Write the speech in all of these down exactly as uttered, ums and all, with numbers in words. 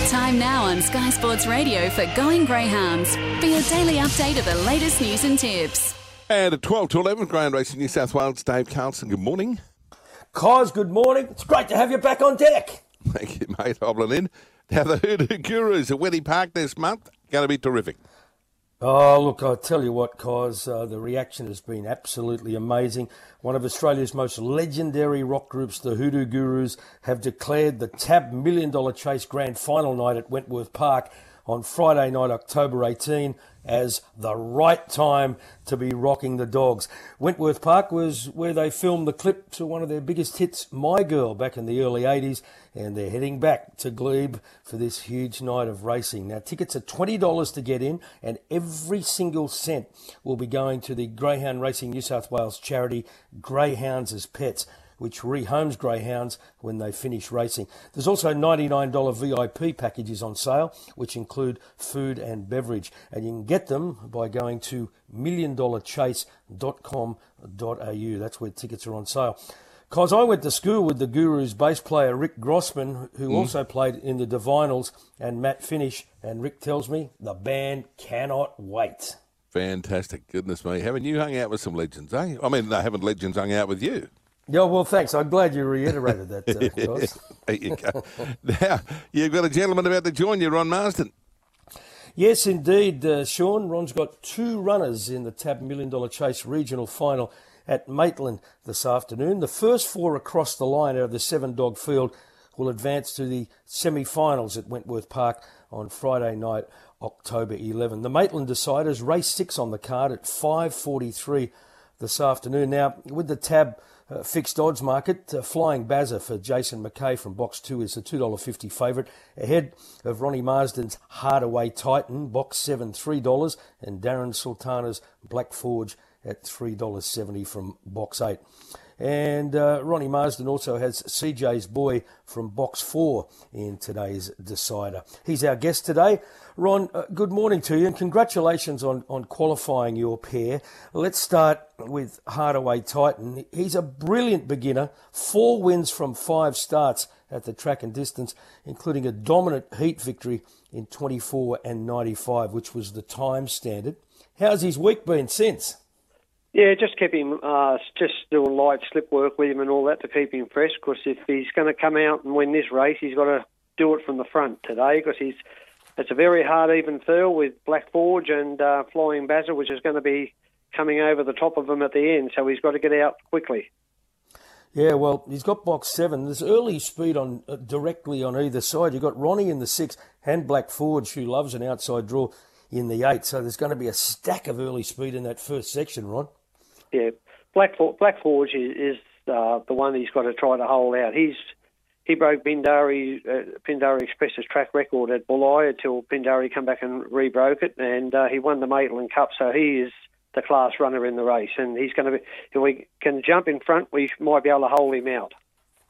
Time now on Sky Sports Radio for Going Greyhounds for your daily update of the latest news and tips. And at twelve to eleven, Greyhound Racing New South Wales, Dave Carlson, good morning. Cos, good morning. It's great to have you back on deck. Thank you, mate. Hobbling in. Now, the Hoodoo Gurus at Weddy Park this month, going to be terrific. Oh, look, I'll tell you what, Cos, uh, the reaction has been absolutely amazing. One of Australia's most legendary rock groups, the Hoodoo Gurus, have declared the Tab Million Dollar Chase Grand Final night at Wentworth Park on Friday night, October eighteenth, as the right time to be rocking the dogs. Wentworth Park was where they filmed the clip to one of their biggest hits, My Girl, back in the early eighties, and they're heading back to Glebe for this huge night of racing. Now, tickets are twenty dollars to get in, and every single cent will be going to the Greyhound Racing New South Wales charity Greyhounds as Pets, which rehomes greyhounds when they finish racing. There's also ninety-nine dollars V I P packages on sale, which include food and beverage. And you can get them by going to million dollar chase dot com dot a u. That's where tickets are on sale. Because I went to school with the Gurus bass player Rick Grossman, who mm. also played in the Divinals, and Matt Finish. And Rick tells me the band cannot wait. Fantastic. Goodness me. Haven't you hung out with some legends, eh? I mean, no, haven't legends hung out with you? Yeah, well, thanks. I'm glad you reiterated that, uh, Cos. There you go. Now, you've got a gentleman about to join you, Ron Marsden. Yes, indeed, uh, Sean. Ron's got two runners in the Tab Million Dollar Chase Regional Final at Maitland this afternoon. The first four across the line out of the seven-dog field will advance to the semi-finals at Wentworth Park on Friday night, October eleventh. The Maitland Deciders, race six on the card at five forty-three this afternoon. Now, with the Tab Uh, fixed odds market, uh, Flying Bazza for Jason McKay from box two is a two dollars fifty favourite, ahead of Ronnie Marsden's Hardaway Titan, box seven, three dollars, and Darren Sultana's Black Forge at three dollars seventy from box eight. And uh, Ronnie Marsden also has C J's Boy from box four in today's decider. He's our guest today. Ron, uh, good morning to you, and congratulations on, on qualifying your pair. Let's start with Hardaway Titan. He's a brilliant beginner, four wins from five starts at the track and distance, including a dominant heat victory in twenty-four and ninety-five, which was the time standard. How's his week been since? Yeah, just keep him, uh, just doing light slip work with him and all that to keep him fresh, because if he's going to come out and win this race, he's got to do it from the front today, because he's it's a very hard even field with Black Forge and uh, Flying Bazza, which is going to be coming over the top of him at the end, so he's got to get out quickly. Yeah, well, he's got box seven. There's early speed on uh, directly on either side. You've got Ronnie in the six and Black Forge, who loves an outside draw, in the eight, so there's going to be a stack of early speed in that first section, Ron. Yeah, Black, For- Black Forge is, is uh, the one he's got to try to hold out. He's He broke Pindari, uh, Pindari Express's track record at Bulli until Pindari come back and re-broke it, and uh, he won the Maitland Cup, so he is the class runner in the race, and he's going to be, if we can jump in front, we might be able to hold him out.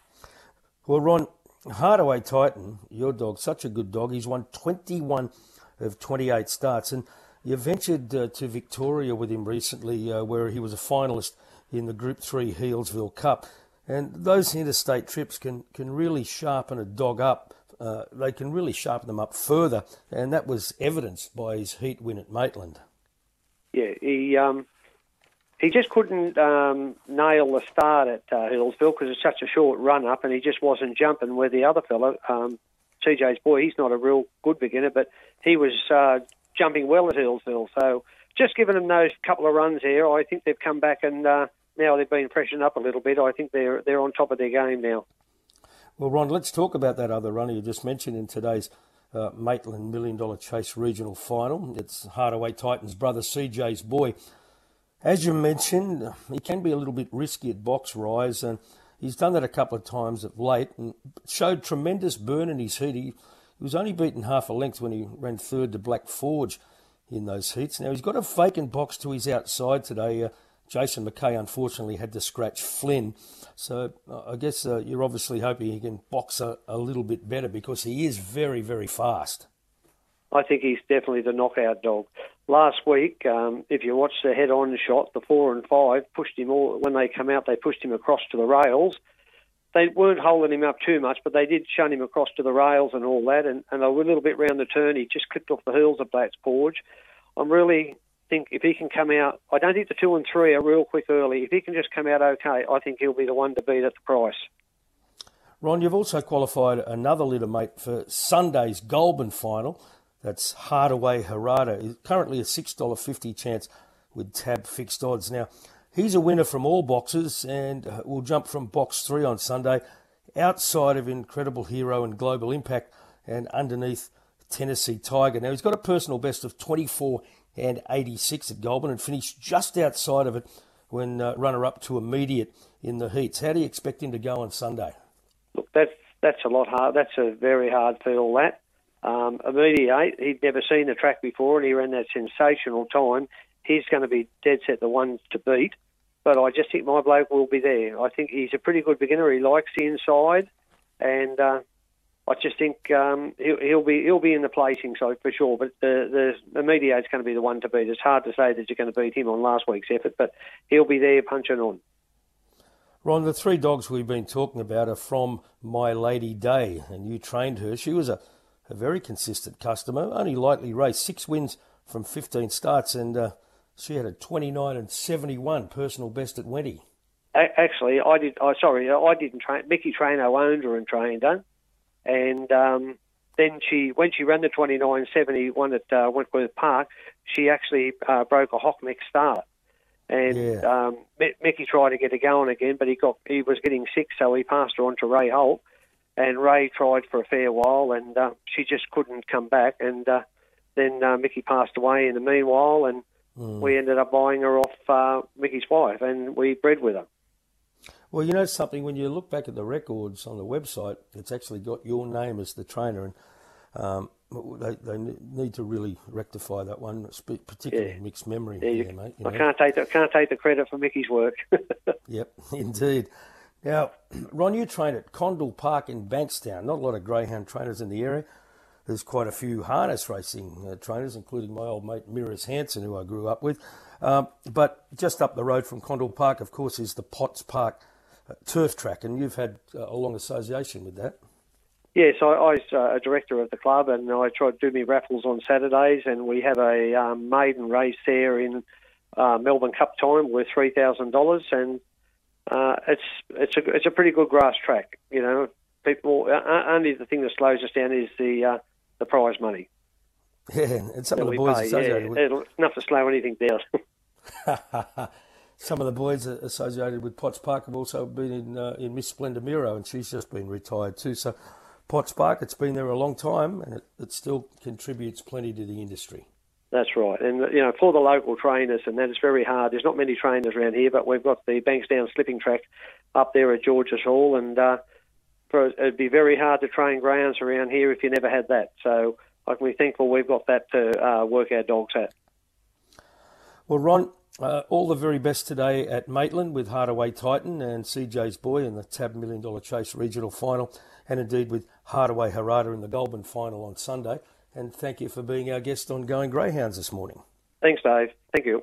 Well, Ron, Hardaway Titan, your dog, such a good dog. He's won twenty-one of twenty-eight starts, and you ventured uh, to Victoria with him recently, uh, where he was a finalist in the Group three Healesville Cup. And those interstate trips can, can really sharpen a dog up. Uh, they can really sharpen them up further, and that was evidenced by his heat win at Maitland. Yeah, he um, he just couldn't um, nail the start at uh, Healesville because it's such a short run-up, and he just wasn't jumping where the other fella, um, C J's Boy, he's not a real good beginner, but he was uh, jumping well at Healesville. So just giving them those couple of runs there, I think they've come back and... Uh, Now they've been freshened up a little bit. I think they're they're on top of their game now. Well, Ron, let's talk about that other runner you just mentioned in today's uh, Maitland Million Dollar Chase Regional Final. It's Hardaway Titan's brother, C J's Boy. As you mentioned, he can be a little bit risky at box rise, and he's done that a couple of times of late and showed tremendous burn in his heat. He, he was only beaten half a length when he ran third to Black Forge in those heats. Now, he's got a vacant box to his outside today. Uh, Jason McKay, unfortunately, had to scratch Flynn. So uh, I guess uh, you're obviously hoping he can box a, a little bit better, because he is very, very fast. I think he's definitely the knockout dog. Last week, um, if you watch the head-on shot, the four and five pushed him all. When they come out, they pushed him across to the rails. they weren't holding him up too much, but they did shun him across to the rails and all that, and, and they were a little bit round the turn. He just clipped off the heels of Black's Porge. I really think if he can come out, I don't think the two and three are real quick early. If he can just come out okay, I think he'll be the one to beat at the price. Ron, you've also qualified another litter mate for Sunday's Goulburn final. That's Hardaway Harada. Currently a six dollars fifty chance with tab fixed odds. Now, he's a winner from all boxes and will jump from box three on Sunday, outside of Incredible Hero and Global Impact and underneath Tennessee Tiger. Now, he's got a personal best of twenty-four and eighty-six at Goulburn and finished just outside of it when uh, runner-up to immediate in the heats. How do you expect him to go on Sunday? Look, that's, that's a lot hard. That's a very hard field, that. Um, immediate, he'd never seen the track before and he ran that sensational time. He's going to be dead set the one to beat. But I just think my bloke will be there. I think he's a pretty good beginner. He likes the inside, and uh, I just think um, he'll, he'll be he'll be in the placing, so for sure. But the the Immediate's going to be the one to beat. It's hard to say that you're going to beat him on last week's effort, but he'll be there punching on. Ron, the three dogs we've been talking about are from My Lady Day, and you trained her. She was a, a very consistent customer, only lightly raced, six wins from fifteen starts, and uh, she had a twenty-nine and seventy-one personal best at Wenty. Actually, I did. I sorry, I didn't train. Mickey Traino owned her and trained her, and um, then she, when she ran the twenty-nine seventy-one at uh, Wentworth Park, she actually uh, broke a hock neck start, and yeah. um, Mickey tried to get her going again, but he got he was getting sick, so he passed her on to Ray Holt, and Ray tried for a fair while, and uh, she just couldn't come back, and uh, then uh, Mickey passed away in the meanwhile, and mm. we ended up buying her off uh, Mickey's wife, and we bred with her. Well, you know something, when you look back at the records on the website, it's actually got your name as the trainer, and um, they, they need to really rectify that one, particularly yeah. mixed memory yeah, there, mate. You I know? can't take the, can't take the credit for Mickey's work. Yep, indeed. Now, Ron, you train at Condell Park in Bankstown. Not a lot of greyhound trainers in the area. There's quite a few harness racing uh, trainers, including my old mate Miris Hansen, who I grew up with. Um, but just up the road from Condell Park, of course, is the Potts Park uh, turf track, and you've had uh, a long association with that. Yes, I, I was uh, a director of the club, and I try to do me raffles on Saturdays, and we have a um, maiden race there in uh, Melbourne Cup time worth three thousand dollars, and uh, it's it's a it's a pretty good grass track. You know, people uh, only the thing that slows us down is the uh, the prize money. Yeah, and some of the boys pay, associated yeah, with it's enough to slow anything down. Some of the boys associated with Potts Park have also been in uh, in Miss Splendor Miro, and she's just been retired too. So Potts Park, it's been there a long time, and it, it still contributes plenty to the industry. That's right, and you know, for the local trainers, and that is very hard. There's not many trainers around here, but we've got the Bankstown slipping track up there at George's Hall, and uh, for, it'd be very hard to train greyhounds around here if you never had that. So I can be thankful we've got that to uh, work our dogs at. Well, Ron, uh, all the very best today at Maitland with Hardaway Titan and C J's Boy in the Tab Million Dollar Chase Regional Final, and indeed with Hardaway Harada in the Goulburn Final on Sunday. And thank you for being our guest on Going Greyhounds this morning. Thanks, Dave. Thank you.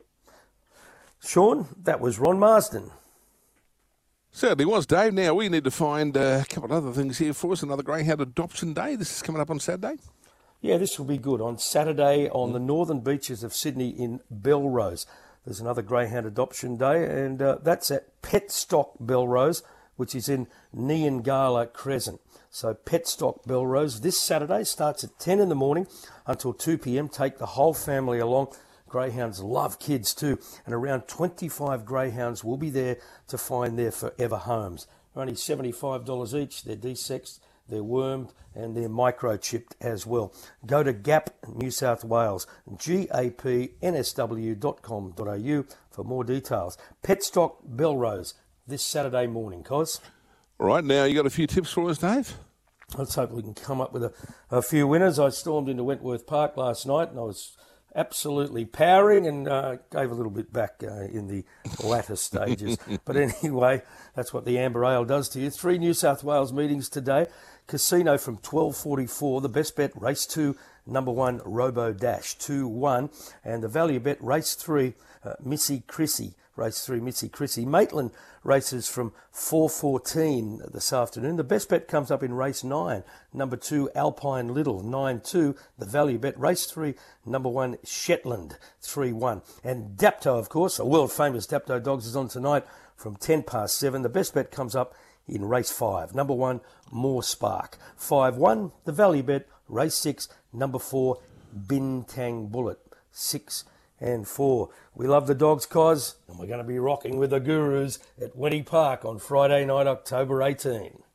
Sean, that was Ron Marsden. Certainly was, Dave. Now we need to find uh, a couple of other things here for us. Another Greyhound Adoption Day. This is coming up on Saturday. Yeah, this will be good. On Saturday on the northern beaches of Sydney in Belrose, there's another Greyhound Adoption Day, and uh, that's at Petstock Belrose, which is in Niangala Crescent. So Petstock Belrose this Saturday starts at ten in the morning until two p.m. Take the whole family along. Greyhounds love kids too, and around twenty-five greyhounds will be there to find their forever homes. They're only seventy-five dollars each. They're desexed, they're wormed, and they're microchipped as well. Go to Gap, New South Wales, G A P N S W dot com dot a u for more details. Petstock Belrose this Saturday morning, Cos. All right, now you got a few tips for us, Dave? Let's hope we can come up with a, a few winners. I stormed into Wentworth Park last night and I was absolutely powering and uh, gave a little bit back uh, in the latter stages. But anyway, that's what the Amber Ale does to you. Three New South Wales meetings today. Casino from twelve forty-four. The best bet, race two, number one, Robo Dash, two one. And the value bet, race three, uh, Missy Chrissy. Race three, Missy Chrissy. Maitland races from four fourteen this afternoon. The best bet comes up in race nine. Number two, Alpine Little, nine two. The value bet, race three, number one, Shetland, three one. And Dapto, of course, a world famous Dapto Dogs is on tonight from ten past seven. The best bet comes up in race five. Number one, More Spark, five one. The value bet, race six, number four, Bintang Bullet, six and four. We love the dogs, Cos, and we're going to be rocking with the Gurus at Wenty Park on Friday night, October eighteenth.